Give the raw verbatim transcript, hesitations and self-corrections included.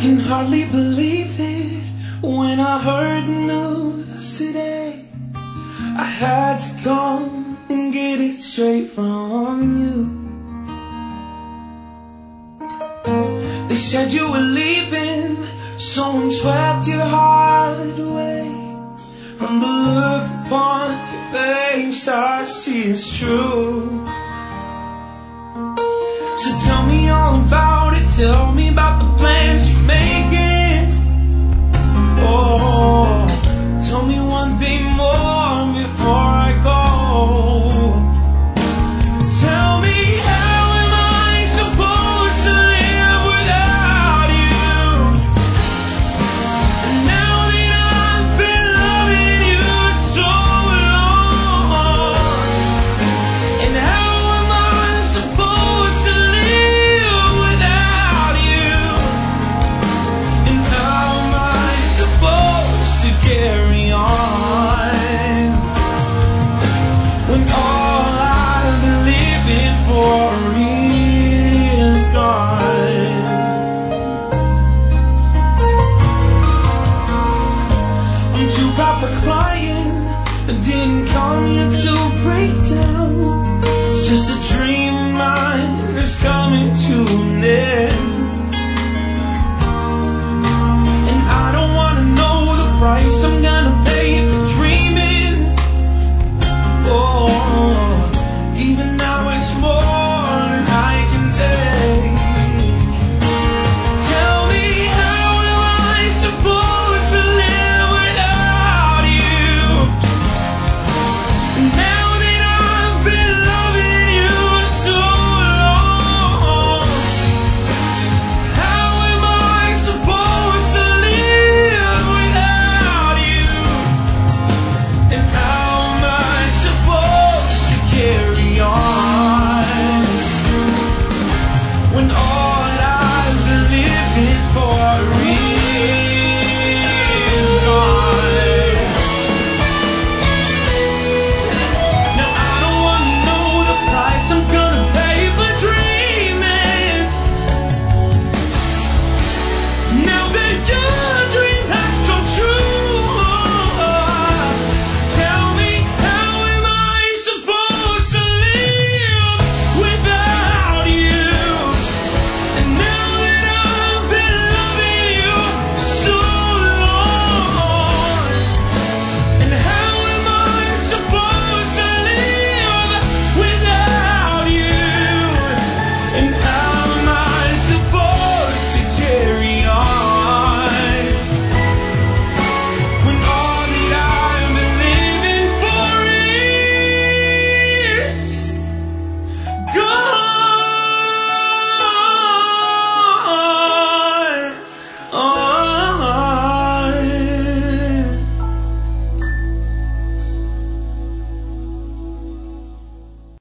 can hardly believe it when I heard the news today. I had to come and get it straight from you. They said you were leaving, someone swept your heart away. From the look upon your face, I see it's true.